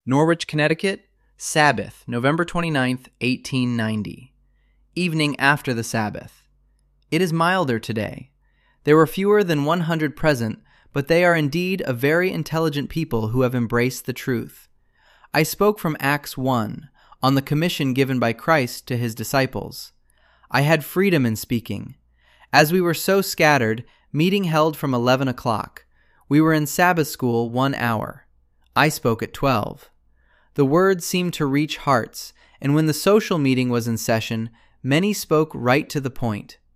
Norwich, Connecticut, Sabbath, November 29th, 1890. Evening after the Sabbath. It is milder today. There were fewer than 100 present, but they are indeed a very intelligent people who have embraced the truth. I spoke from Acts 1, on the commission given by Christ to his disciples. I had freedom in speaking. As we were so scattered, meeting held from 11 o'clock. We were in Sabbath school 1 hour. I spoke at 12. The word seemed to reach hearts, and when the social meeting was in session, many spoke right to the point.